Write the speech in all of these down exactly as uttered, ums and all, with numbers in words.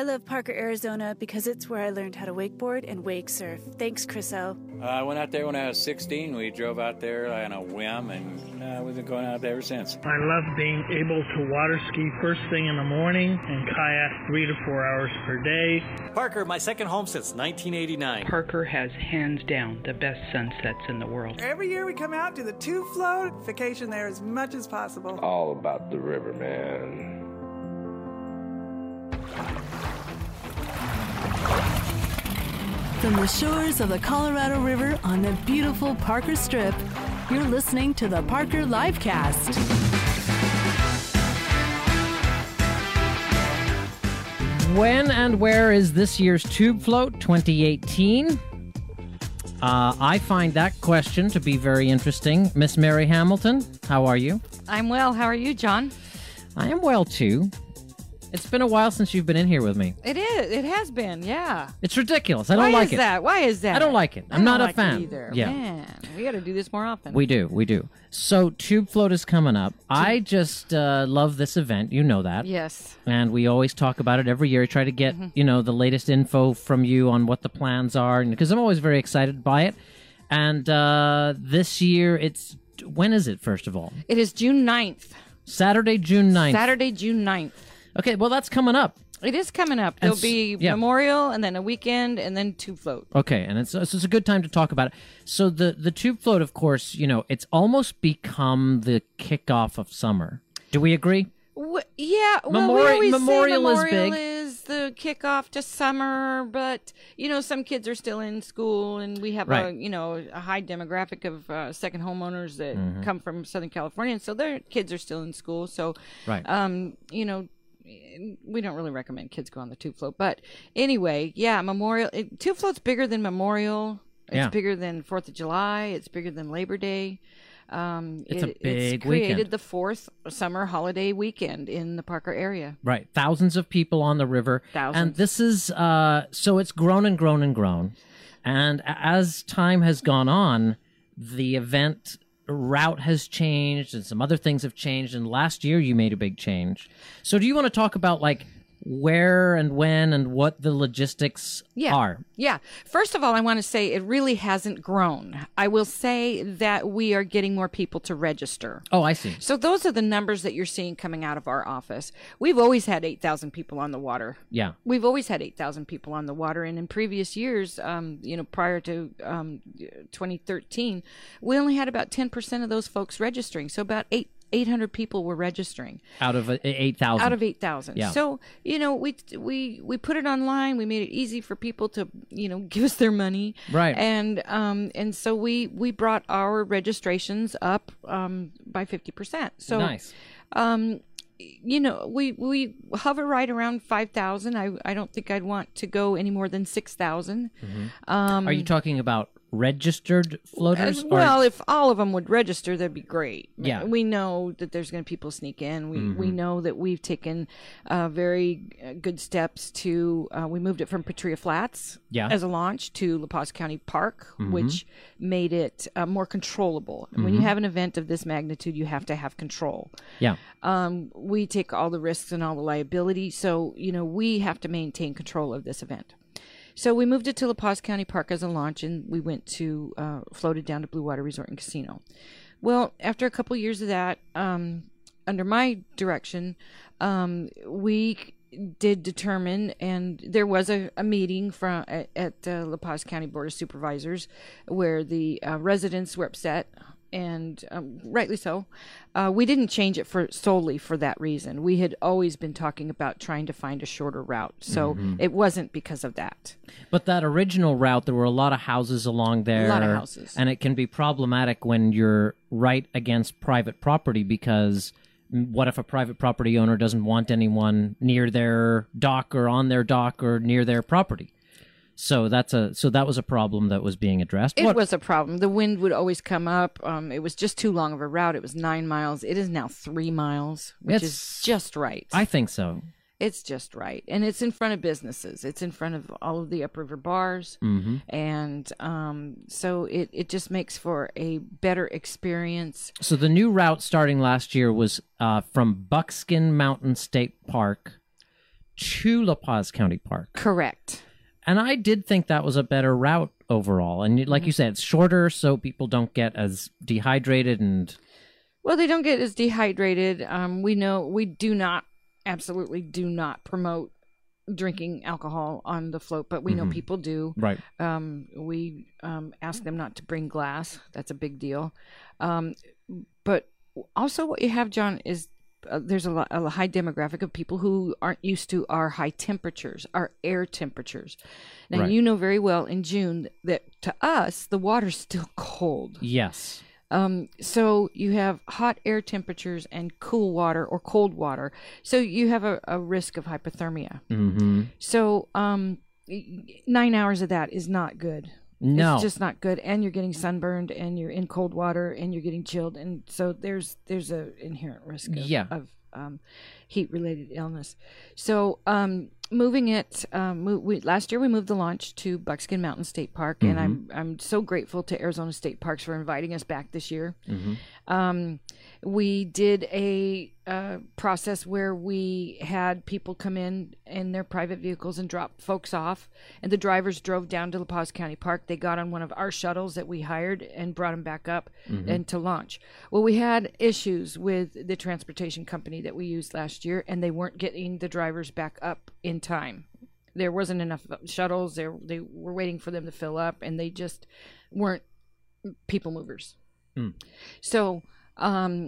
love Parker, Arizona because it's where I learned how to wakeboard and wake surf. Thanks, Chriso. Uh, I went out there when I was sixteen. We drove out there on a whim, and uh, we've been going out there ever since. I love being able to water ski first thing in the morning and kayak three to four hours per day. Parker, my second home since nineteen eighty-nine. Parker has hands down the best sunsets in the world. Every year we come out to the Tube Float, vacation there as much as possible. All about the river, man. From the shores of the Colorado River on the beautiful Parker Strip, you're listening to the Parker Livecast. When and where is this year's Tube Float twenty eighteen? Uh, I find that question to be very interesting. Miss Mary Hamilton, how are you? I'm well. How are you, John? I am well, too. It's been a while since you've been in here with me. It is. It has been, yeah. It's ridiculous. I don't Why like is it. that? Why is that? I don't like it. I I'm don't not a like fan. It either. Yeah. Man, we got to do this more often. We do. We do. So Tube Float is coming up. I just uh, love this event. You know that. Yes. And we always talk about it every year. I try to get, mm-hmm. you know, the latest info from you on what the plans are, because I'm always very excited by it. And uh, this year, it's, when is it, first of all? It is June ninth. Saturday, June ninth. Saturday, June ninth. Okay, well, that's coming up. It is coming up. There'll be yeah. Memorial, and then a weekend, and then Tube Float. Okay, and it's, it's a good time to talk about it. So the, the Tube Float, of course, you know, it's almost become the kickoff of summer. Do we agree? W- yeah, well, Memori- we always Memorial, say Memorial is big. is the kickoff to summer, but you know, some kids are still in school, and we have right. a you know a high demographic of uh, second homeowners that mm-hmm. come from Southern California, and so their kids are still in school. So, right. um, you know. We don't really recommend kids go on the Tube Float, but anyway, yeah, Memorial. It, Tube Float's bigger than Memorial. It's yeah. bigger than Fourth of July. It's bigger than Labor Day. Um, it's it, a big It's created weekend. the fourth summer holiday weekend in the Parker area. Right, thousands of people on the river. Thousands. And this is uh, so it's grown and grown and grown, and as time has gone on, the event route has changed and some other things have changed, and last year you made a big change. So do you want to talk about like where and when and what the logistics yeah. are? Yeah. First of all, I want to say it really hasn't grown. I will say that we are getting more people to register. Oh, I see. So those are the numbers that you're seeing coming out of our office. We've always had eight thousand people on the water. Yeah. We've always had eight thousand people on the water. And in previous years, um, you know, prior to um, twenty thirteen, we only had about ten percent of those folks registering. So about eight eight hundred people were registering out of eight thousand. Out of eight thousand. Yeah. So, you know, we we we put it online. We made it easy for people to, you know, give us their money. Right. And um and so we we brought our registrations up um by fifty percent. So nice. Um you know, we we hover right around five thousand. I I don't think I'd want to go any more than six thousand. Mm-hmm. Um Are you talking about registered floaters? As well, or... if all of them would register, that'd be great. Yeah. We know that there's going to people sneak in. We mm-hmm. we know that we've taken uh, very good steps to, uh, we moved it from Petria Flats yeah. as a launch to La Paz County Park, mm-hmm. which made it uh, more controllable. And mm-hmm. when you have an event of this magnitude, you have to have control. Yeah. Um, we take all the risks and all the liability. So, you know, we have to maintain control of this event. So we moved it to La Paz County Park as a launch, and we went to, uh, floated down to Blue Water Resort and Casino. Well, after a couple years of that, um, under my direction, um, we did determine, and there was a, a meeting from at, at uh, La Paz County Board of Supervisors where the uh, residents were upset, and um, rightly so. Uh, we didn't change it for solely for that reason. We had always been talking about trying to find a shorter route, so mm-hmm. it wasn't because of that. But that original route, there were a lot of houses along there. A lot of houses. And it can be problematic when you're right against private property, because what if a private property owner doesn't want anyone near their dock or on their dock or near their property? So that's a so that was a problem that was being addressed. It what? was a problem. The wind would always come up. Um, it was just too long of a route. It was nine miles. It is now three miles, which it's, is just right. I think so. It's just right, and it's in front of businesses. It's in front of all of the upriver bars, mm-hmm. and um, so it it just makes for a better experience. So the new route starting last year was uh, from Buckskin Mountain State Park to La Paz County Park. Correct. And I did think that was a better route overall. And like mm-hmm. you said, it's shorter, so people don't get as dehydrated and... Well, they don't get as dehydrated. Um, we know we do not, absolutely do not promote drinking alcohol on the float, but we mm-hmm. know people do. Right. Um, we um, ask them not to bring glass. That's a big deal. Um, but also what you have, John, is uh, there's a, lot, a high demographic of people who aren't used to our high temperatures, our air temperatures. Now, right. you know very well in June that to us, the water's still cold. Yes. Um, so you have hot air temperatures and cool water or cold water. So you have a, a risk of hypothermia. Mm-hmm. So um, nine hours of that is not good. No. It's just not good. And you're getting sunburned and you're in cold water and you're getting chilled. And so there's there's a inherent risk of, yeah. of um, heat-related illness. So um, moving it, um, mo- we, last year we moved the launch to Buckskin Mountain State Park, mm-hmm. and I'm I'm so grateful to Arizona State Parks for inviting us back this year. Mm-hmm. Um, we did a uh, process where we had people come in in their private vehicles and drop folks off, and the drivers drove down to La Paz County Park. They got on one of our shuttles that we hired and brought them back up mm-hmm. and to launch. Well, we had issues with the transportation company that we used last year, and they weren't getting the drivers back up in time. There wasn't enough shuttles. They they were waiting for them to fill up, and they just weren't people movers. Mm. So um,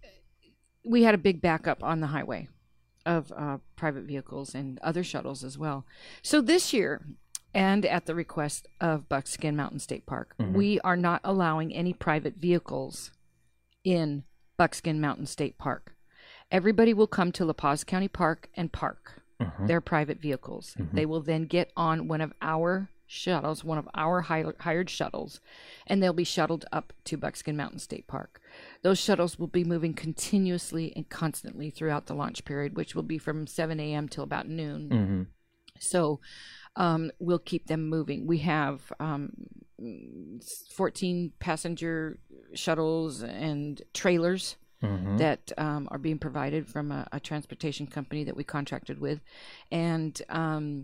we had a big backup on the highway of uh, private vehicles and other shuttles as well. So this year, and at the request of Buckskin Mountain State Park, mm-hmm. we are not allowing any private vehicles in Buckskin Mountain State Park. Everybody will come to La Paz County Park and park uh-huh. their private vehicles. Mm-hmm. They will then get on one of our shuttles, one of our hi- hired shuttles, and they'll be shuttled up to Buckskin Mountain State Park. Those shuttles will be moving continuously and constantly throughout the launch period, which will be from seven a.m. till about noon. Mm-hmm. So um, we'll keep them moving. We have um, fourteen passenger shuttles and trailers Mm-hmm. that um, are being provided from a, a transportation company that we contracted with. And um,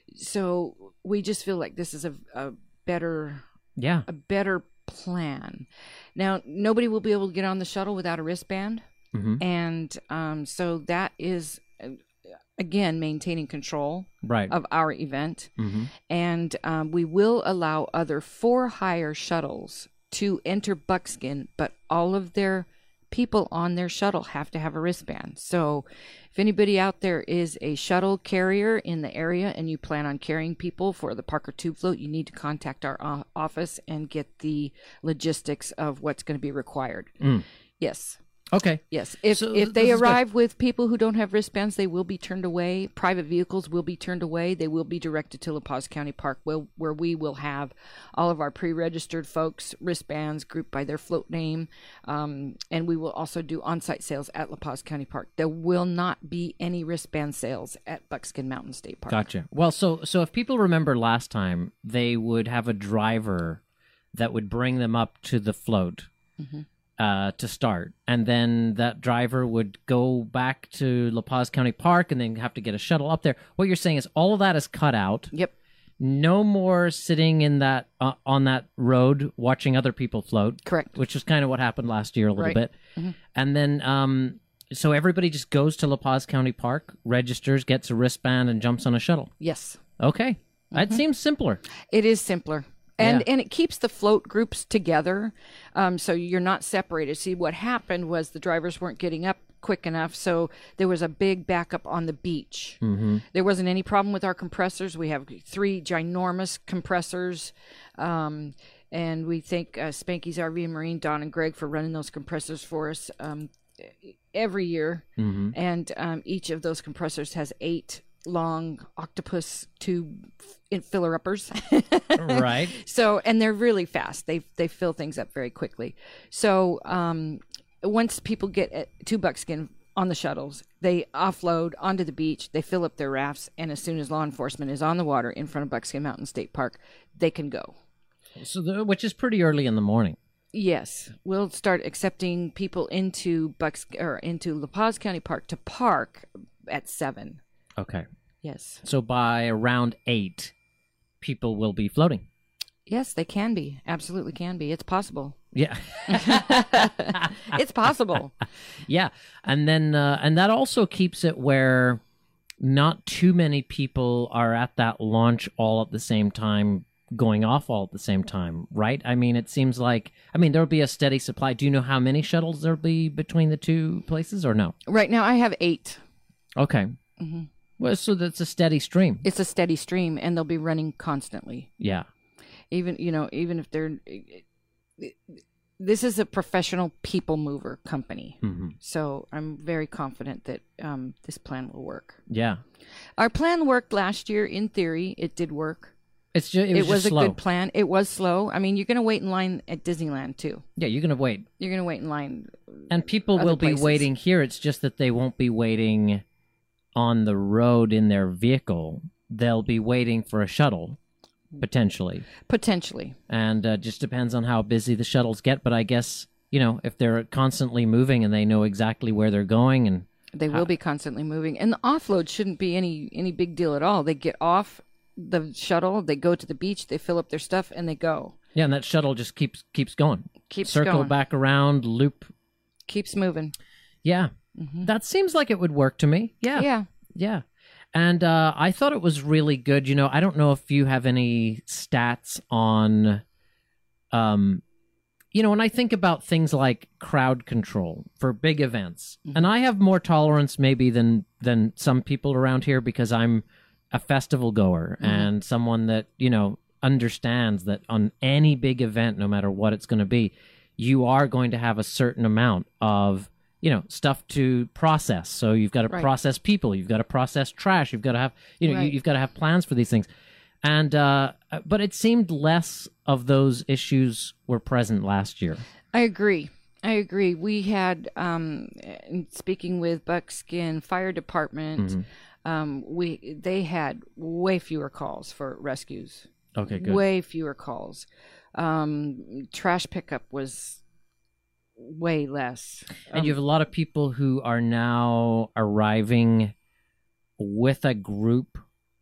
so we just feel like this is a, a better yeah. a better plan. Now, nobody will be able to get on the shuttle without a wristband. Mm-hmm. And um, so that is, uh, again, maintaining control right. of our event. Mm-hmm. And um, we will allow other for-hire shuttles to enter Buckskin, but all of their people on their shuttle have to have a wristband. So if anybody out there is a shuttle carrier in the area and you plan on carrying people for the Parker Tube Float, you need to contact our uh, office and get the logistics of what's going to be required. Mm. Yes. Okay. Yes. If so if they th- arrive with people who don't have wristbands, they will be turned away. Private vehicles will be turned away. They will be directed to La Paz County Park, where, where we will have all of our pre-registered folks, wristbands grouped by their float name. Um, and we will also do on-site sales at La Paz County Park. There will not be any wristband sales at Buckskin Mountain State Park. Gotcha. Well, so so if people remember last time, they would have a driver that would bring them up to the float. Mm-hmm. Uh, to start, and then that driver would go back to La Paz County Park and then have to get a shuttle up there. What you're saying is all of that is cut out. Yep. No more sitting in that uh, on that road watching other people float. Correct. Which is kind of what happened last year a little right. bit. Mm-hmm. And then, um, so everybody just goes to La Paz County Park, registers, gets a wristband, and jumps on a shuttle. Yes. Okay. Mm-hmm. That seems simpler. It is simpler. And yeah. and it keeps the float groups together, um, so you're not separated. See, what happened was the drivers weren't getting up quick enough, so there was a big backup on the beach. Mm-hmm. There wasn't any problem with our compressors. We have three ginormous compressors, um, and we thank uh, Spanky's R V and Marine, Don and Greg, for running those compressors for us um, every year. Mm-hmm. And um, each of those compressors has eight long octopus tube filler uppers. Right. So, and they're really fast. They they fill things up very quickly. So, um, once people get at, to Buckskin on the shuttles, they offload onto the beach, they fill up their rafts, and as soon as law enforcement is on the water in front of Buckskin Mountain State Park, they can go. So, the, which is pretty early in the morning. Yes, we'll start accepting people into Bucks or into La Paz County Park to park at seven. Okay. Yes. So by around eight, people will be floating. Yes, they can be. Absolutely can be. It's possible. Yeah. It's possible. Yeah. And then, uh, and that also keeps it where not too many people are at that launch all at the same time, going off all at the same time, right? I mean, it seems like, I mean, there'll be a steady supply. Do you know how many shuttles there'll be between the two places or no? Right now I have eight. Okay. Mm-hmm. Well, so that's a steady stream. It's a steady stream, and they'll be running constantly. Yeah. Even, you know, even if they're, this is a professional people mover company. Mm-hmm. So I'm very confident that um, this plan will work. Yeah. Our plan worked last year. In theory, it did work. It's just, it was, it was just a slow. good plan. It was slow. I mean, you're going to wait in line at Disneyland too. Yeah, you're going to wait. You're going to wait in line. And people will be places. waiting here. It's just that they won't be waiting on the road in their vehicle. They'll be waiting for a shuttle, potentially. Potentially. And uh, just depends on how busy the shuttles get. But I guess, you know, if they're constantly moving and they know exactly where they're going and they will be constantly moving. And the offload shouldn't be any any big deal at all. They get off the shuttle, they go to the beach, they fill up their stuff, and they go. Yeah, and that shuttle just keeps keeps going. Keeps Circle going. back around, loop. Keeps moving. Yeah. Mm-hmm. That seems like it would work to me. Yeah. Yeah. Yeah. And uh, I thought it was really good. You know, I don't know if you have any stats on, um, you know, when I think about things like crowd control for big events, mm-hmm. and I have more tolerance maybe than than some people around here because I'm a festival goer mm-hmm. and someone that, you know, understands that on any big event, no matter what it's going to be, you are going to have a certain amount of, you know, stuff to process. So you've got to right. process people, you've got to process trash, you've got to have, you know, right. you, you've got to have plans for these things. And, uh, but it seemed less of those issues were present last year. I agree. I agree. We had, um, speaking with Buckskin Fire Department, mm-hmm. Um, we they had way fewer calls for rescues. Okay, good. Way fewer calls. Um, trash pickup was way less. And um, you have a lot of people who are now arriving with a group,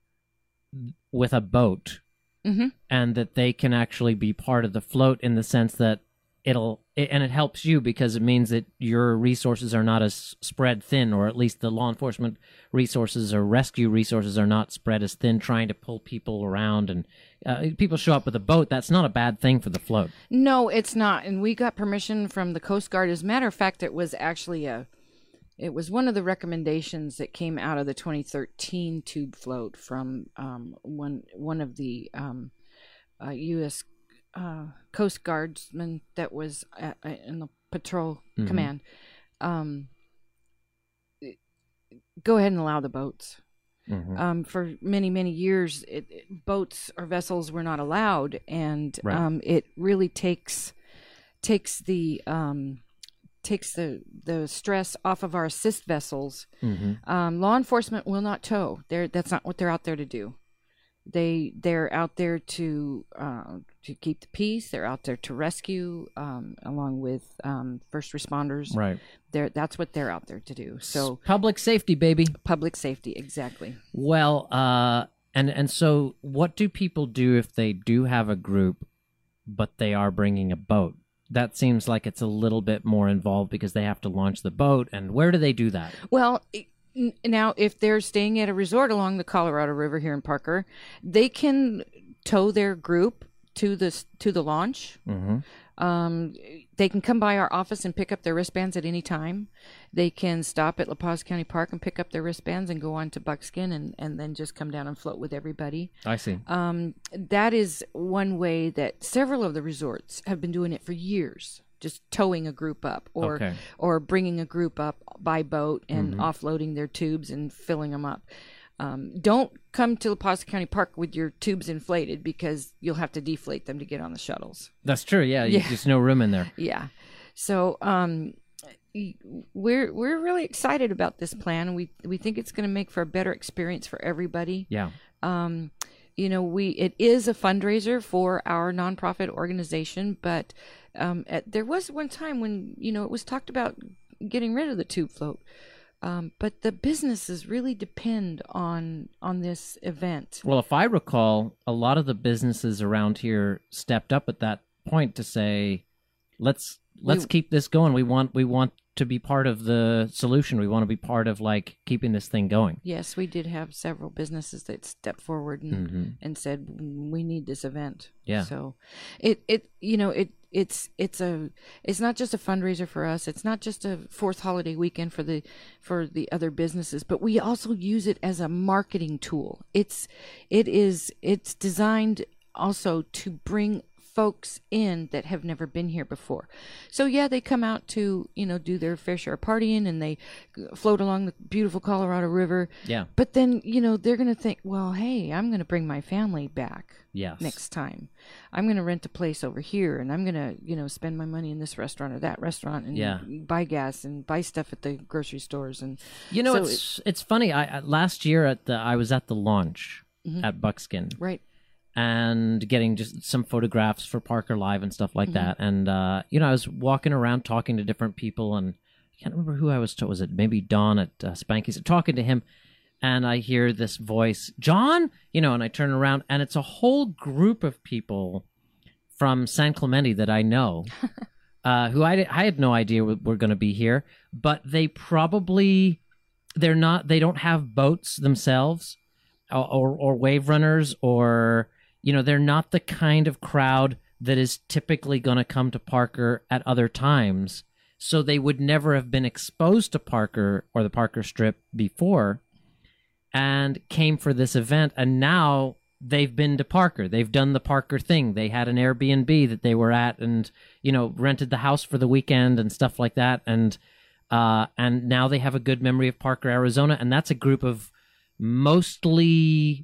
with a boat, mm-hmm. and that they can actually be part of the float in the sense that it'll it, and it helps you because it means that your resources are not as spread thin, or at least the law enforcement resources or rescue resources are not spread as thin, trying to pull people around. And uh, people show up with a boat. That's not a bad thing for the float. No, it's not. And we got permission from the Coast Guard. As a matter of fact, it was actually a it was one of the recommendations that came out of the twenty thirteen tube float from um, one one of the um, uh, U S Uh, Coast Guardsman that was at, uh, in the patrol mm-hmm. command. Um, go ahead and allow the boats. Mm-hmm. Um, for many, many years, it, it, boats or vessels were not allowed, and right. um, it really takes takes the um, takes the the stress off of our assist vessels. Mm-hmm. Um, law enforcement will not tow. They're, that's not what they're out there to do. They they're out there to uh, to keep the peace. They're out there to rescue, um, along with um, first responders. Right. They're that's what they're out there to do. So it's public safety, baby. Public safety, exactly. Well, uh, and and so what do people do if they do have a group, but they are bringing a boat? That seems like it's a little bit more involved because they have to launch the boat. And where do they do that? Well. It, Now, if they're staying at a resort along the Colorado River here in Parker, they can tow their group to the to the launch. Mm-hmm. Um, they can come by our office and pick up their wristbands at any time. They can stop at La Paz County Park and pick up their wristbands and go on to Buckskin and, and then just come down and float with everybody. I see. Um, that is one way that several of the resorts have been doing it for years. Just towing a group up or okay. or bringing a group up by boat and mm-hmm. offloading their tubes and filling them up. Um, don't come to La Paz County Park with your tubes inflated because you'll have to deflate them to get on the shuttles. That's true. Yeah, yeah. There's no room in there. Yeah. So um, we're we're really excited about this plan. We we think it's going to make for a better experience for everybody. Yeah. Um, you know, we it is a fundraiser for our nonprofit organization, but um, at, there was one time when, you know, it was talked about getting rid of the tube float. Um, but the businesses really depend on on this event. Well, if I recall, a lot of the businesses around here stepped up at that point to say, let's let's We- keep this going. We want we want to be part of the solution. We want to be part of like keeping this thing going. Yes, we did have several businesses that stepped forward and, Mhm. and said we need this event. Yeah. So, it it you know it it's it's a it's not just a fundraiser for us. It's not just a fourth holiday weekend for the for the other businesses, but we also use it as a marketing tool. It's it is it's designed also to bring folks in that have never been here before. So yeah, they come out to, you know, do their fair share of partying and they float along the beautiful Colorado River. Yeah. But then, you know, they're going to think, well, hey, I'm going to bring my family back Yes. next time. I'm going to rent a place over here and I'm going to, you know, spend my money in this restaurant or that restaurant and Yeah. buy gas and buy stuff at the grocery stores. And You know, so it's it's funny. I I- last year at the I was at the launch Mhm. at Buckskin. Right. And getting just some photographs for Parker Live and stuff like Mhm. that. And, uh, you know, I was walking around talking to different people, and I can't remember who I was talking. Was it maybe Don at uh, Spanky's? Talking to him, and I hear this voice, John? You know, and I turn around, and it's a whole group of people from San Clemente that I know, uh, who I, I had no idea were, were going to be here, but they probably, they're not, they don't have boats themselves, or, or, or wave runners, or... You know, they're not the kind of crowd that is typically going to come to Parker at other times. So they would never have been exposed to Parker or the Parker Strip before and came for this event. And now they've been to Parker. They've done the Parker thing. They had an Airbnb that they were at and, you know, rented the house for the weekend and stuff like that. And, uh, and now they have a good memory of Parker, Arizona. And that's a group of mostly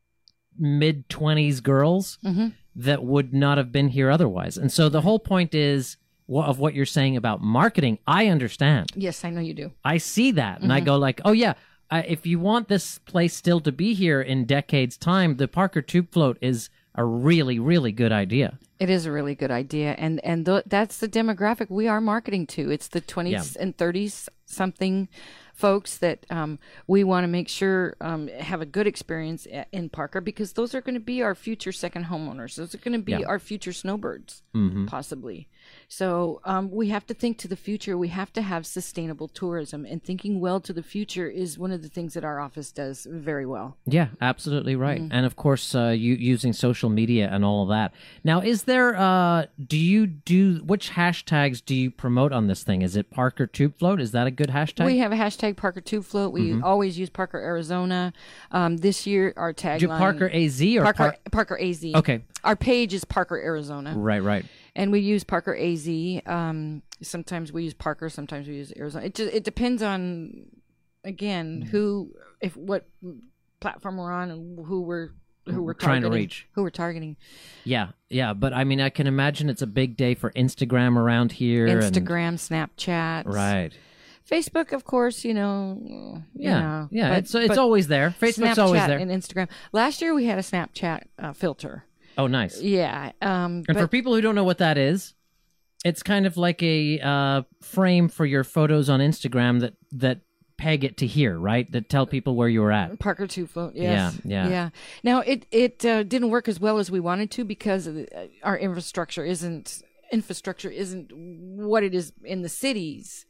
mid-twenties girls Mm-hmm. that would not have been here otherwise. And so the whole point is wha- of what you're saying about marketing, I understand. Yes, I know you do. I see that. And I Mhm. go like, oh, yeah, I, if you want this place still to be here in decades' time, the Parker Tube Float is a really, really good idea. It is a really good idea, and and th- that's the demographic we are marketing to. It's the twenties Yeah. and thirties something folks that um, we want to make sure um, have a good experience a- in Parker, because those are going to be our future second homeowners. Those are going to be Yeah. our future snowbirds, Mhm. possibly. So um, we have to think to the future. We have to have sustainable tourism, and thinking well to the future is one of the things that our office does very well. Yeah, absolutely right. Mhm. And of course, uh, you using social media and all of that. Now, is there? Uh, do you do which hashtags do you promote on this thing? Is it Parker Tube Float? Is that a good hashtag? We have a hashtag Parker Tube Float. We Mhm. always use Parker, Arizona. Um, this year, our tagline... Do Parker A Z or Parker, Par- Parker A Z. Okay. Our page is Parker, Arizona. Right, right. And we use Parker A Z. Um, sometimes we use Parker, sometimes we use Arizona. It just, it depends on, again, Mm-hmm. who, if what platform we're on and who we're who we're Trying to targeting, reach. Who we're targeting. Yeah, yeah. But I mean, I can imagine it's a big day for Instagram around here. and- Instagram, Snapchat. Right. Facebook, of course, you know. you Yeah, know, yeah, but- it's- it's but always there. Facebook's Snapchat always there. and Instagram. Last year we had a Snapchat uh, filter. Oh, nice. Yeah. Um, And but for people who don't know what that is, it's kind of like a uh, frame for your photos on Instagram that that peg it to here, right? That tell people where you were at. Parker Two Float, yes. Yeah, yeah. yeah. Now it it uh, didn't work as well as we wanted to because of the, uh, our infrastructure isn't infrastructure isn't what it is in the cities.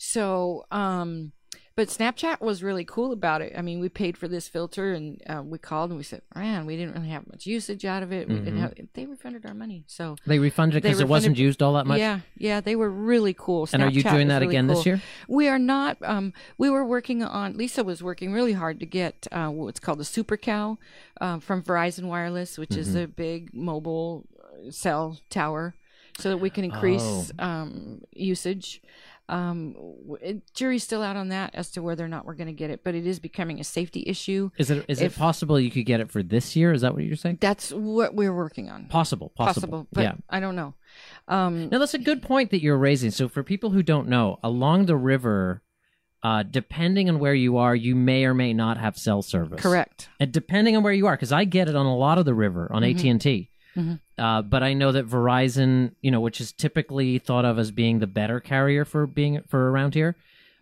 So, um, but Snapchat was really cool about it. I mean, we paid for this filter, and uh, we called and we said, "Man, we didn't really have much usage out of it. We didn't Mhm. have." They refunded our money, so They refunded it they because it wasn't refunded- used all that much? Yeah, yeah, they were really cool. And are you Snapchat doing was that really again this cool. year? We are not. Um, we were working on. Lisa was working really hard to get uh, what's called the Super Cow uh, from Verizon Wireless, which is Mhm. a big mobile cell tower, so that we can increase Oh. um, usage. Um, w- it, jury's still out on that as to whether or not we're going to get it, but it is becoming a safety issue. Is it is If- it possible you could get it for this year? Is that what you're saying? That's what we're working on. Possible, possible. but yeah. I don't know. Um, Now, that's a good point that you're raising. So, for people who don't know, along the river, uh, depending on where you are, you may or may not have cell service. Correct. And depending on where you are, because I get it on a lot of the river on Mhm. A T and T. Mhm. Uh, but I know that Verizon, you know, which is typically thought of as being the better carrier for being for around here,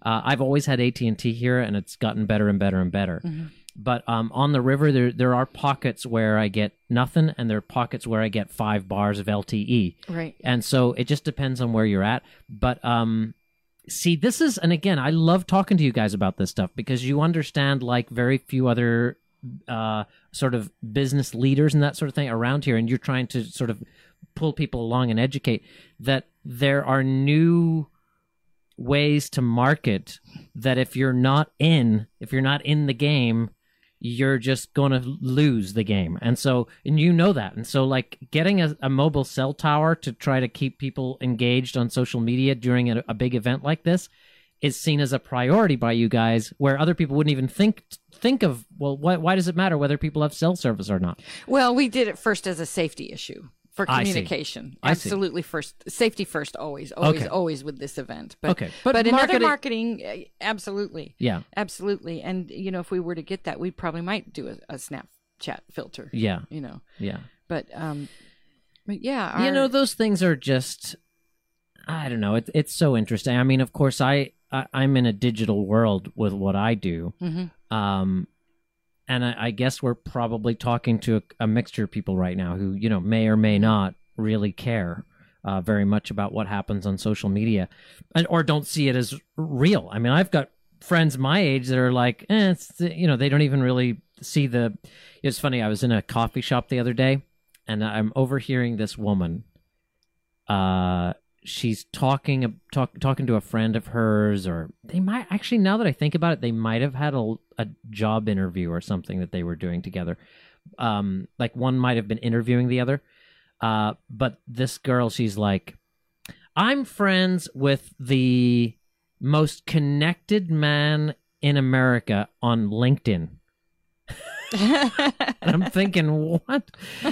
Uh, I've always had A T and T here, and it's gotten better and better and better. Mm-hmm. But um, on the river, there there are pockets where I get nothing, and there are pockets where I get five bars of L T E. Right. And so it just depends on where you're at. But um, see, this is, and again, I love talking to you guys about this stuff because you understand like very few other uh, sort of business leaders and that sort of thing around here, and you're trying to sort of pull people along and educate that there are new ways to market that if you're not in, if you're not in the game, you're just going to lose the game. And so, and you know that. And so like getting a, a mobile cell tower to try to keep people engaged on social media during a, a big event like this is seen as a priority by you guys, where other people wouldn't even think think of, well, why, why does it matter whether people have cell service or not? Well, we did it first as a safety issue. For communication. I see. Absolutely first. Safety first always, always, Okay. always with this event. But, Okay. But, But in other marketing- marketing, uh, absolutely. Yeah. Absolutely. And, you know, if we were to get that, we probably might do a, a Snapchat filter. Yeah. You know. Yeah. But, um, but yeah. You our- know, those things are just, I don't know. It, it's so interesting. I mean, of course, I, I, I'm in a digital world with what I do. Mm-hmm. Um, and I, I guess we're probably talking to a, a mixture of people right now who, you know, may or may not really care uh, very much about what happens on social media, and, or don't see it as real. I mean, I've got friends my age that are like, eh, it's, you know, they don't even really see the. It's funny. I was in a coffee shop the other day, and I'm overhearing this woman. Uh, she's talking talk, talking to a friend of hers, or they might actually. Now that I think about it, they might have had a, a job interview or something that they were doing together. Um, like one might have been interviewing the other. Uh, but this girl, she's like, I'm friends with the most connected man in America on LinkedIn. And I'm thinking, what?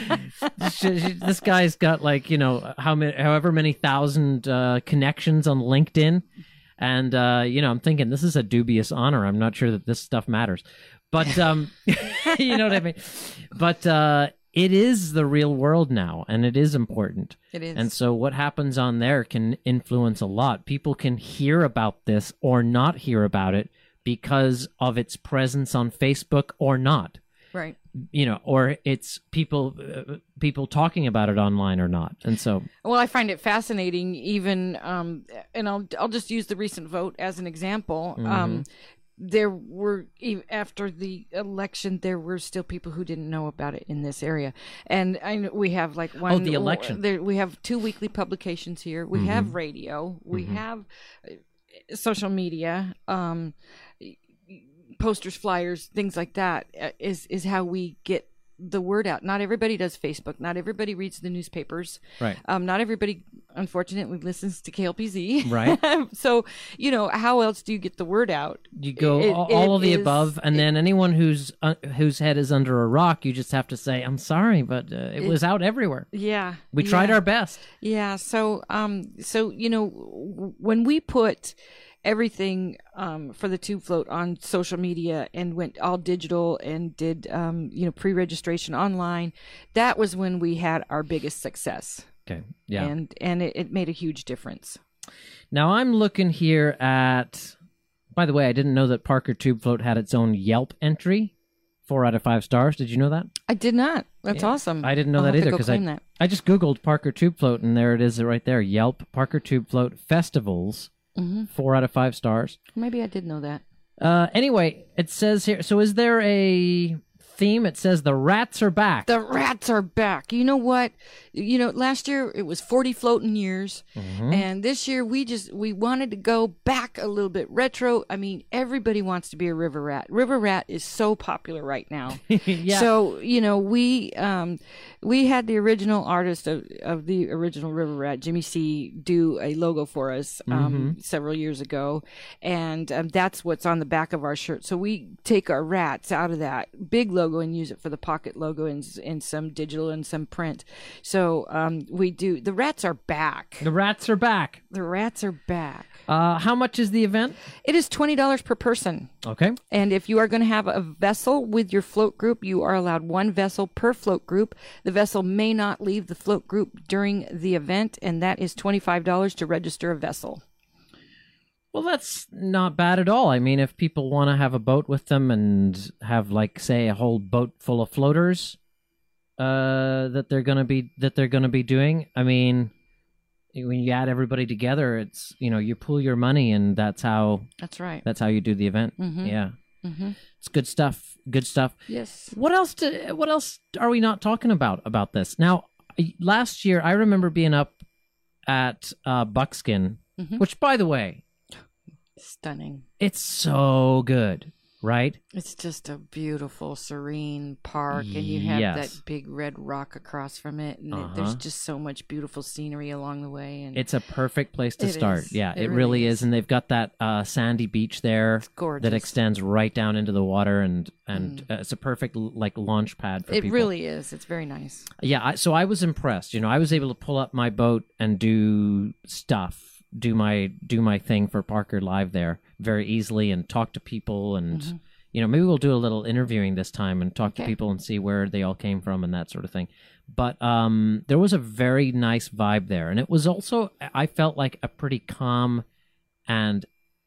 she, she, this guy's got like, you know, how many, however many thousand uh, connections on LinkedIn. And, uh, you know, I'm thinking this is a dubious honor. I'm not sure that this stuff matters. But, um, you know what I mean? But, uh, it is the real world now, and it is important. It is. And so what happens on there can influence a lot. People can hear about this or not hear about it because of its presence on Facebook or not. Right. You know, or it's people uh, people talking about it online or not. And so, well, I find it fascinating even, um, and I'll, I'll just use the recent vote as an example. Mm-hmm. Um, there were, after the election, there were still people who didn't know about it in this area. And I know we have like one. Oh, the election. There, we have two weekly publications here. We Mm-hmm. have radio. We Mm-hmm. have uh, social media, um, posters, flyers, things like that uh, is, is how we get the word out. Not everybody does Facebook. Not everybody reads the newspapers. right. Um, not everybody, unfortunately, listens to K L P Z. Right. So, you know, how else do you get the word out? You go It- all, it all of the is- above, and it- then anyone whose uh, whose head is under a rock, you just have to say, "I'm sorry, but uh, it, It- was out everywhere. Yeah. We tried yeah. our best." Yeah. So, um, so, you know, w- when we put everything um, for the Tube Float on social media and went all digital and did, um, you know, pre-registration online, that was when we had our biggest success. Okay. Yeah. And, and it, it made a huge difference. Now I'm looking here at. By the way, I didn't know that Parker Tube Float had its own Yelp entry, four out of five stars. Did you know that? I did not. That's Yeah. awesome. I didn't know I'll that have to either go because I claim that. I just googled Parker Tube Float and there it is right there. Yelp Parker Tube Float festivals, Mhm. four out of five stars. Maybe I did know that. Uh, anyway, it says here. So is there a theme? It says the rats are back. The rats are back. You know what? You know, last year it was forty floating years, Mm-hmm. and this year we just we wanted to go back a little bit retro. I mean, everybody wants to be a river rat. River rat is so popular right now. Yeah. So you know, we um we had the original artist of, of the original River Rat, Jimmy C, do a logo for us um Mm-hmm. several years ago, and um, that's what's on the back of our shirt. So we take our rats out of that big logo and use it for the pocket logo and, and some digital and some print. So um, we do. The rats are back. The rats are back. The rats are back. Uh, how much is the event? It is twenty dollars per person. Okay. And if you are going to have a vessel with your float group, you are allowed one vessel per float group. The vessel may not leave the float group during the event, and that is twenty-five dollars to register a vessel. Well, that's not bad at all. I mean, if people want to have a boat with them and have, like, say, a whole boat full of floaters uh, that they're gonna be that they're gonna be doing, I mean, when you add everybody together, it's, you know, you pool your money, and that's how That's right. that's how you do the event. Mhm. Yeah, Mm-hmm. it's good stuff. Good stuff. Yes. What else? To, what else are we not talking about about this? Now, last year I remember being up at uh, Buckskin, Mhm. which, by the way, Stunning. it's so good, right? It's just a beautiful, serene park, and you have Yes. that big red rock across from it, and Uh-huh. it, there's just so much beautiful scenery along the way. And It's a perfect place to It start. is. Yeah, It it, really really is. is. And they've got that uh, sandy beach there gorgeous. that extends right down into the water, and and uh, it's a perfect like launch pad for it people. really is. It's very nice. Yeah, I, so I was impressed. You know, I was able to pull up my boat and do stuff, do my do my thing for Parker Live there very easily, and talk to people, and Mhm. you know, maybe we'll do a little interviewing this time and talk Okay. to people and see where they all came from and that sort of thing. But um, there was a very nice vibe there, and it was also, I felt like, a pretty calm and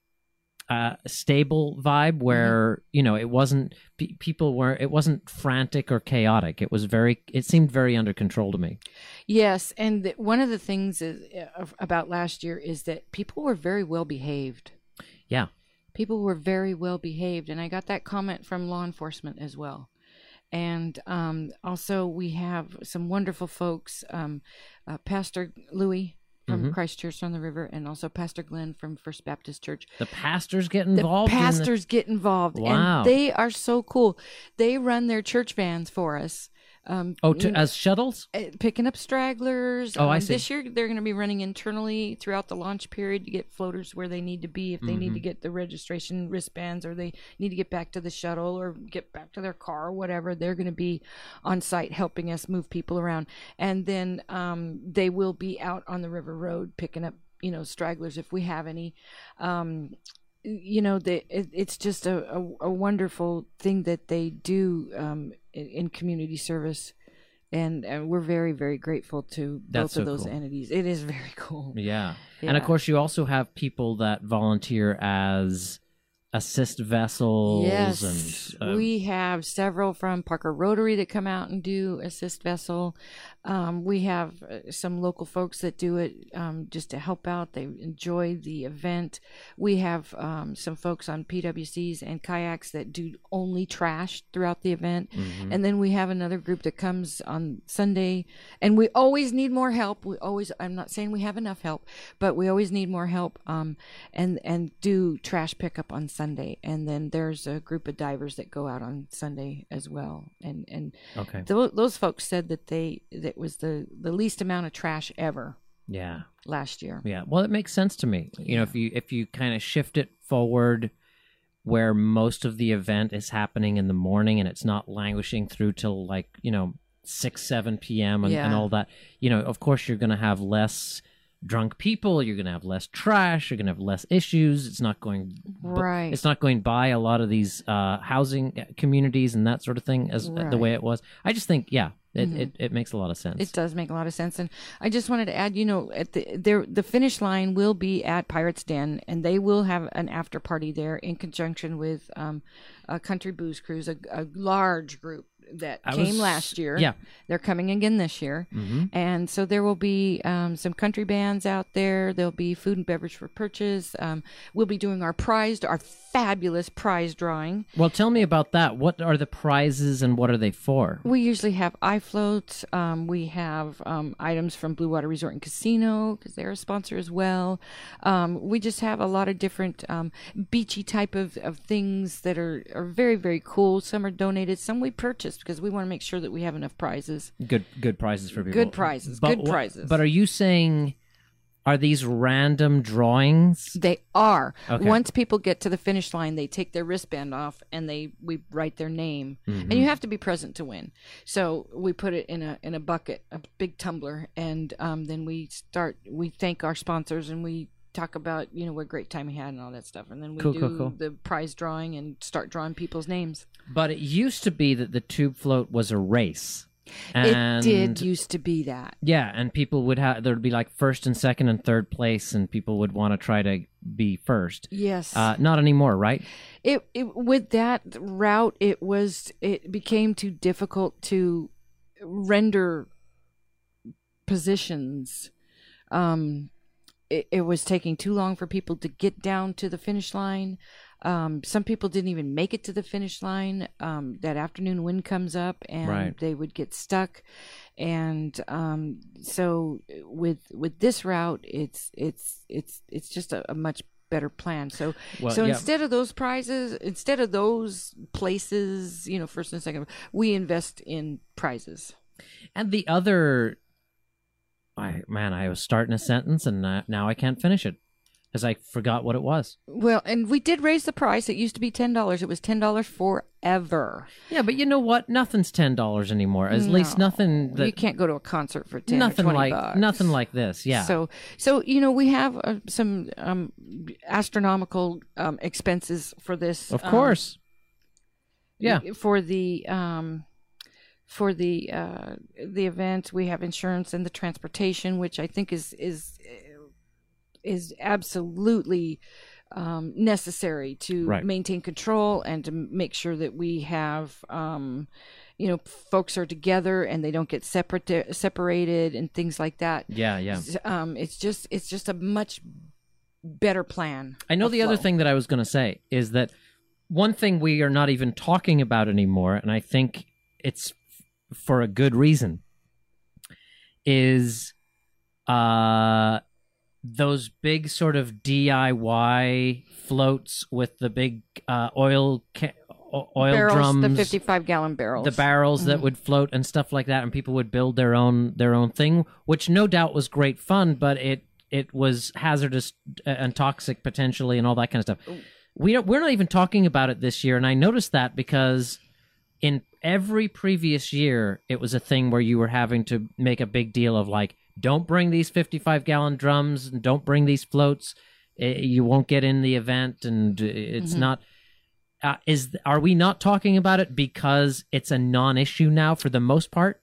uh, stable vibe where, you know, it wasn't pe- people were it wasn't frantic or chaotic. It was very it seemed very under control to me. Yes, and th- one of the things is, uh, about last year is that people were very well behaved. Yeah. People were very well behaved, and I got that comment from law enforcement as well. And um, also, we have some wonderful folks, um, uh, Pastor Louis from Mhm. Christ Church on the River, and also Pastor Glenn from First Baptist Church. The pastors get involved. The in pastors get involved, Wow. and they are so cool. They run their church vans for us. Um, Oh, to, you know, as shuttles? uh, picking up stragglers. Oh, I Um, see. This year, they're going to be running internally throughout the launch period to get floaters where they need to be. If they need to Mhm. get the registration wristbands, or they need to get back to the shuttle or get back to their car or whatever, they're going to be on site helping us move people around. And then um, they will be out on the river road picking up, you know, stragglers if we have any. Um, you know, they, it, it's just a, a, a wonderful thing that they do um, in, in community service. And, and we're very, very grateful to That's both of so those cool. entities. It is very cool. Yeah. And of Yeah. course, you also have people that volunteer as assist vessels. Yes, and uh, we have several from Parker Rotary that come out and do assist vessel. Um, we have uh, some local folks that do it um, just to help out. They enjoy the event. We have um, some folks on P W Cs and kayaks that do only trash throughout the event. Mhm. And then we have another group that comes on Sunday, and we always need more help. We always, I'm not saying we have enough help, but we always need more help, um, and, and do trash pickup on Sunday. And then there's a group of divers that go out on Sunday as well. And, and Okay. tho- those folks said that they, that was the, the least amount of trash ever yeah. last year. Yeah. Well, it makes sense to me. You know, if you if you kind of shift it forward where most of the event is happening in the morning and it's not languishing through till like, you know, six, seven p.m. and, and Yeah. all that, you know, of course you're going to have less drunk people, you're going to have less trash, you're going to have less issues. It's not going b- Right. it's not going by a lot of these uh, housing communities and that sort of thing as Right. the way it was. I just think, yeah, it, Mhm. it, it makes a lot of sense. It does make a lot of sense, and I just wanted to add, you know, at the there the finish line will be at Pirates Den, and they will have an after party there in conjunction with um, a Country Booze Cruise, a, a large group that I came was- last year. yeah. They're coming again this year, Mhm. and so there will be um, some country bands out there. There'll be food and beverage for purchase. Um, we'll be doing our prized, our fabulous prize drawing. Well, tell me about that. What are the prizes and what are they for? We usually have iFloats. Um, we have um, items from Blue Water Resort and Casino because they're a sponsor as well. Um, we just have a lot of different um, beachy type of, of things that are, are very, very cool. Some are donated, some we purchased because we want to make sure that we have enough prizes. Good good prizes for people. Good prizes, But good wha- prizes. But are you saying, are these random drawings? They are. Okay. Once people get to the finish line, they take their wristband off and they we write their name. Mhm. And you have to be present to win. So we put it in a in a bucket, a big tumbler, and um, then we start. We thank our sponsors and we talk about you know what great time we had and all that stuff, and then we Cool, do cool, cool. the prize drawing and start drawing people's names. But it used to be that the tube float was a race. And, it did used to be that. Yeah, and people would have, there'd be like first and second and third place, and people would want to try to be first. Yes. Uh, not anymore, right? It, it with that route, it was, it became too difficult to render positions. Um, it, it was taking too long for people to get down to the finish line. Um, some people didn't even make it to the finish line. Um, that afternoon wind comes up and right. they would get stuck. And um, so with with this route, it's it's it's it's just a, a much better plan. So well, so yeah. instead of those prizes, instead of those places, you know, first and second, we invest in prizes. And the other, I man, I was starting a sentence and uh, now I can't finish it. Because I forgot what it was. Well, and we did raise the price. It used to be ten dollars. It was ten dollars forever. Yeah, but you know what? Nothing's ten dollars anymore. At no. least nothing that... You can't go to a concert for ten nothing or twenty like, bucks. Nothing like this, yeah. So, so you know, we have uh, some um, astronomical um, expenses for this. Of course. Um, yeah. For the... Um, for the uh, the event, we have insurance and the transportation, which I think is is is absolutely um, necessary to right. maintain control and to make sure that we have, um, you know, folks are together and they don't get separate separated and things like that. Yeah, yeah. Um, it's just it's just a much better plan. I know the flow. other thing that I was going to say is that one thing we are not even talking about anymore, and I think it's f- for a good reason, is uh, those big sort of D I Y floats with the big uh, oil ca- oil barrels, drums, the fifty-five gallon barrels, the barrels mm-hmm. that would float and stuff like that, and people would build their own their own thing, which no doubt was great fun, but it it was hazardous and toxic potentially, and all that kind of stuff. We don't, we're not even talking about it this year, and I noticed that because in every previous year, it was a thing where you were having to make a big deal of like, don't bring these fifty-five gallon drums, and don't bring these floats. You won't get in the event, and it's mm-hmm. not. Uh, is are we not talking about it because it's a non-issue now for the most part?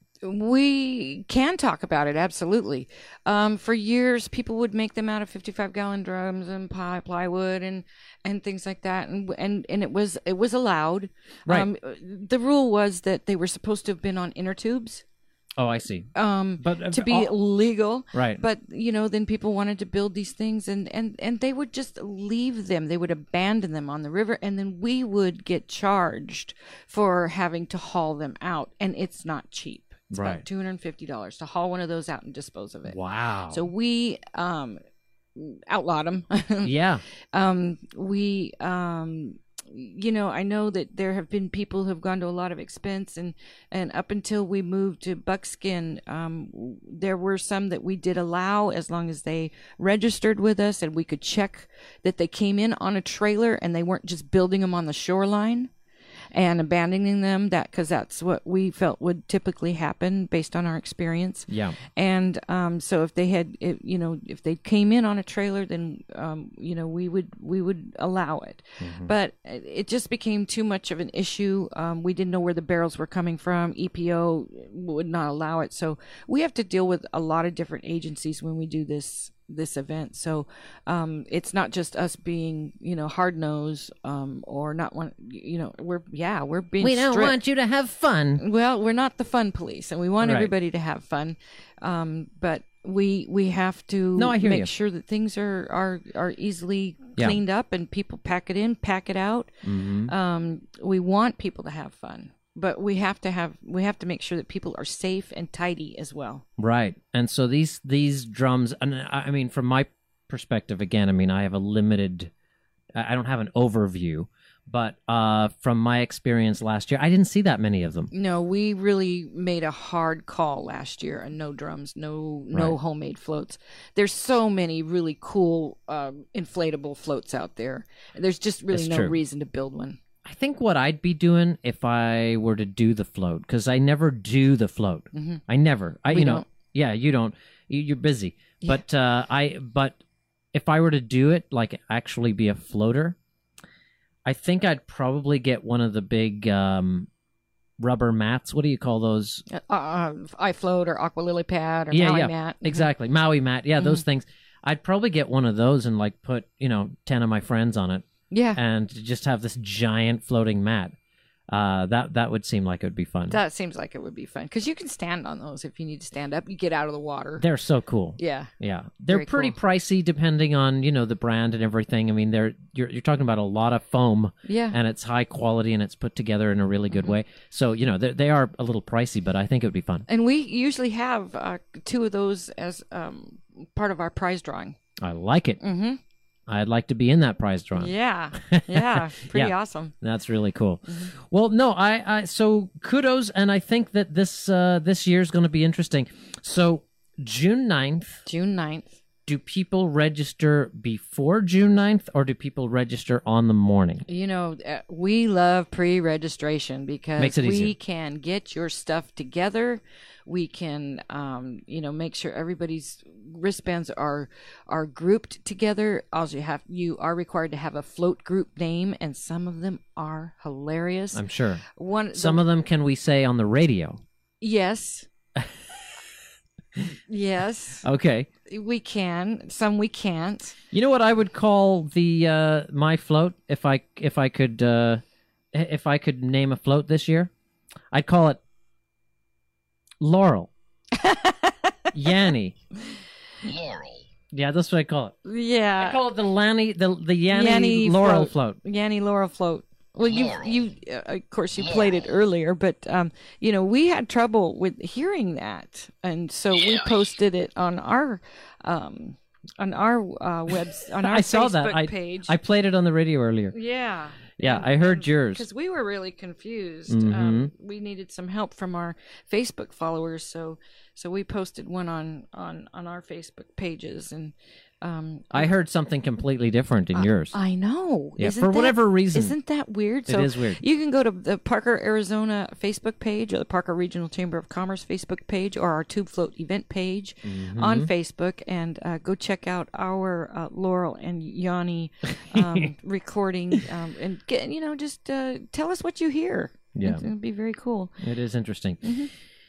We can talk about it, absolutely. Um, for years, people would make them out of fifty-five gallon drums and ply, plywood and, and things like that, and and and it was it was allowed. Right. Um, the rule was that they were supposed to have been on inner tubes. Oh, I see. Um, but uh, to be all, legal, right? But you know, then people wanted to build these things, and, and, and they would just leave them. They would abandon them on the river, and then we would get charged for having to haul them out, and it's not cheap. It's right. about two hundred fifty dollars to haul one of those out and dispose of it. Wow! So we um, outlawed them. yeah. Um, we um. You know, I know that there have been people who have gone to a lot of expense, and, and up until we moved to buckskin, um, there were some that we did allow as long as they registered with us and we could check that they came in on a trailer and they weren't just building them on the shoreline and abandoning them, that because that's what we felt would typically happen based on our experience. Yeah. And um, so if they had, if, you know, if they came in on a trailer, then um, you know, we would we would allow it. Mm-hmm. But it just became too much of an issue. Um, we didn't know where the barrels were coming from. E P O would not allow it. So we have to deal with a lot of different agencies when we do this this event. So um it's not just us being, you know, hard nosed um or not want, you know, we're yeah we're being we don't strict. want you to have fun. Well, we're not the fun police, and we want right. everybody to have fun, um but we we have to no, I hear make you. sure that things are are are easily yeah. cleaned up and people pack it in, pack it out. Mm-hmm. Um we want people to have fun, but we have to have we have to make sure that people are safe and tidy as well. Right. And so these these drums, and I mean, from my perspective, again, I mean, I have a limited, I don't have an overview, but uh, from my experience last year, I didn't see that many of them. No, we really made a hard call last year, and no drums, no no right. homemade floats. There's so many really cool um, inflatable floats out there. There's just really That's no true. reason to build one. I think what I'd be doing if I were to do the float, because I never do the float. Mm-hmm. I never. I we you know. Don't. Yeah, you don't. You, you're busy. Yeah. But uh, I. But if I were to do it, like actually be a floater, I think I'd probably get one of the big, um, rubber mats. What do you call those? Uh, uh, iFloat or Aqua Lily Pad or yeah, Maui yeah, Mat. exactly. Maui mat. Yeah, Mm-hmm. those things. I'd probably get one of those and like put, you know, ten of my friends on it. Yeah. And just have this giant floating mat. Uh, that that would seem like it would be fun. That seems like it would be fun because you can stand on those if you need to stand up. You get out of the water. They're so cool. Yeah. Yeah. They're Very pretty cool. pricey depending on, you know, the brand and everything. I mean, they're you're you're talking about a lot of foam. Yeah. And it's high quality and it's put together in a really good Mm-hmm. way. So, you know, they they are a little pricey, but I think it would be fun. And we usually have uh, two of those as um, part of our prize drawing. I like it. Mm-hmm. I'd like to be in that prize drawing. Yeah. Yeah. Pretty Yeah. awesome. That's really cool. Well, no, I, I so kudos, and I think that this uh, this year's going to be interesting. So June ninth, June ninth. do people register before June ninth, or do people register on the morning? You know, uh, we love pre-registration because Makes it we easier. can get your stuff together. We can, um, you know, make sure everybody's wristbands are are grouped together. Also, you have you are required to have a float group name, and some of them are hilarious. I'm sure. One, Some of them can we say on the radio? yes, yes, Okay. we can. Some we can't. You know what I would call the uh, my float if I if I could uh, if I could name a float this year? I'd call it Laurel. Yanni. Laurel. Yeah, that's what I call it. Yeah, I call it the Lanny, the the Yanni, Yanni Laurel float. float. Yanni Laurel float. Well, you you uh, of course you played it earlier, but um, you know we had trouble with hearing that, and so we posted it on our um on our uh, webs on our I saw Facebook that. I, page. I played it on the radio earlier. yeah. Yeah, I heard yours. Because we were really confused. Mhm. Um, we needed some help from our Facebook followers, so so we posted one on on on our Facebook pages, and um, I heard something completely different in yours. I know. Yeah, Isn't for that- whatever reason. Isn't that weird? It So is weird. You can go to the Parker, Arizona Facebook page or the Parker Regional Chamber of Commerce Facebook page or our Tube Float event page Mm-hmm. on Facebook and uh, go check out our uh, Laurel and Yanni um, recording um, and get, you know, just uh, tell us what you hear. Yeah. It'll be very cool. It is interesting. Mm-hmm.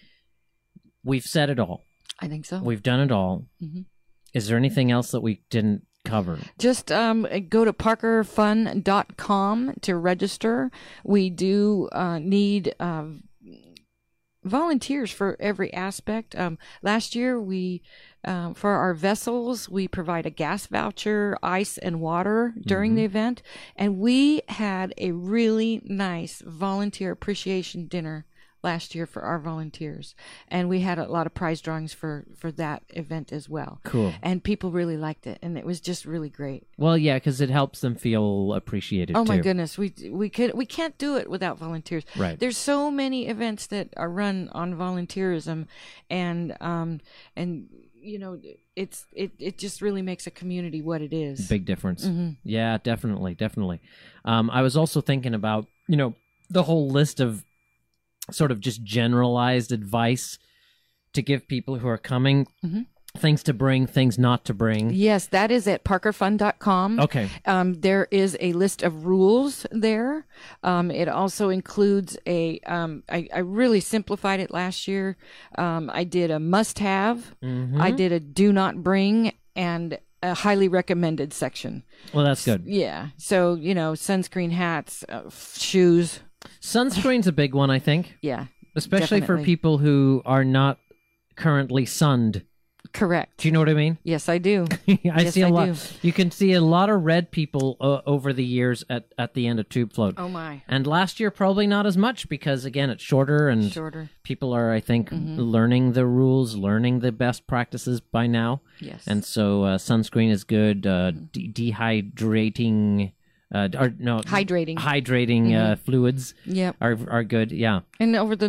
We've said it all. I think so. We've done it all. Mhm. Is there anything else that we didn't cover? Just um, go to parker fun dot com to register. We do uh, need uh, volunteers for every aspect. Um, last year, we um, for our vessels, we provide a gas voucher, ice, and water during Mm-hmm. the event, and we had a really nice volunteer appreciation dinner last year for our volunteers, and we had a lot of prize drawings for for that event as well. Cool. And people really liked it, and it was just really great. Well, yeah, because it helps them feel appreciated Oh too. my goodness, we we could we can't do it without volunteers. Right. There's so many events that are run on volunteerism, and um and you know it's it it just really makes a community what it is. Big difference. Mm-hmm. Yeah, definitely, definitely. Um, I was also thinking about, you know, the whole list of sort of just generalized advice to give people who are coming, Mm-hmm. things to bring, things not to bring. Yes, that is at parker fun dot com. Okay. Um, there is a list of rules there. Um, it also includes a, um, I, I really simplified it last year. Um, I did a must have, Mm-hmm. I did a do not bring, and a highly recommended section. Well, that's good. Yeah. So, you know, sunscreen, hats, uh, f- shoes. Sunscreen's a big one, I think, Yeah. especially for definitely. people who are not currently sunned. Correct. Do you know what I mean? Yes, I do. I Yes, see a I lot. do. You can see a lot of red people uh, over the years at, at the end of Tube Float. Oh, my. And last year, probably not as much because, again, it's shorter and Shorter. people are, I think, Mm-hmm. learning the rules, learning the best practices by now. Yes. And so uh, sunscreen is good. Uh, de- dehydrating, uh, or no, Hydrating. hydrating uh, fluids Yep. are are good. Yeah. And over the next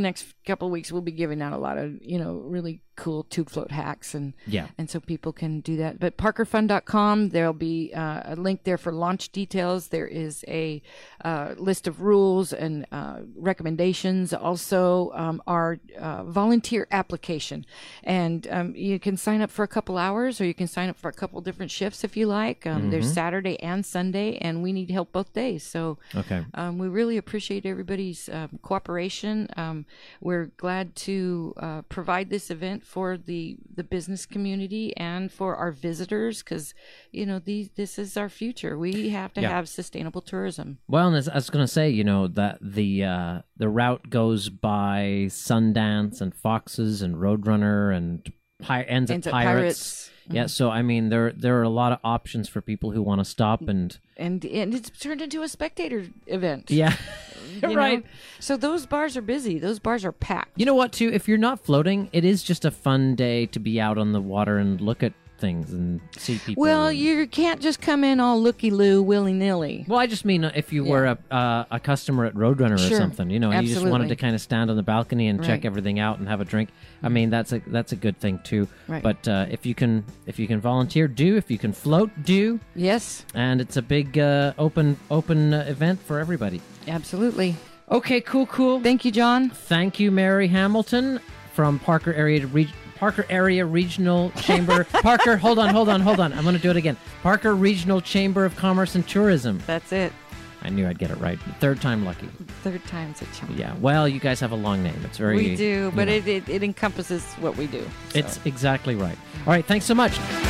couple of weeks we'll be giving out a lot of, you know, really cool tube float hacks, and Yeah. and so people can do that. But parker fun dot com, there'll be uh, a link there for launch details. There is a uh, list of rules and uh, recommendations. Also, um, our uh, volunteer application, and um, you can sign up for a couple hours, or you can sign up for a couple different shifts if you like. Um, There's Saturday and Sunday, and we need help both days. So Okay. um, we really appreciate everybody's um, cooperation. Um, we're glad to uh, provide this event for the, the business community and for our visitors, because, you know, these this is our future. We have to Yeah. have sustainable tourism. Well, and as I was going to say, you know, that the uh, the route goes by Sundance and Foxes and Roadrunner and pi- ends, Ends at at Pirates. Pirates. Yeah, so I mean, there there are a lot of options for people who want to stop and And, and it's turned into a spectator event. yeah, you right. know? So those bars are busy. Those bars are packed. You know what? Too, if you're not floating, it is just a fun day to be out on the water and look at things and see people. Well, and- you can't just come in all looky-loo, willy-nilly. Well, I just mean uh, if you Yeah. were a uh, a customer at Roadrunner or Sure. something, you know, and you just wanted Absolutely. to kind of stand on the balcony and check Right. everything out and have a drink. I mean, that's a that's a good thing too. Right. But uh, if you can if you can volunteer, do. If you can float, do. Yes, And it's a big uh, open open uh, event for everybody. absolutely. Okay, cool, cool. Thank you, John. Thank you, Mary Hamilton from Parker Area Reg- Parker Area Regional Chamber. Parker, hold on, hold on, hold on. I'm going to do it again. Parker Regional Chamber of Commerce and Tourism. That's it. I knew I'd get it right. Third time lucky. Third time's a charm. Yeah. Well, you guys have a long name. It's very. We do, you but know. it, it, it encompasses what we do. so. It's exactly right. All right. Thanks so much.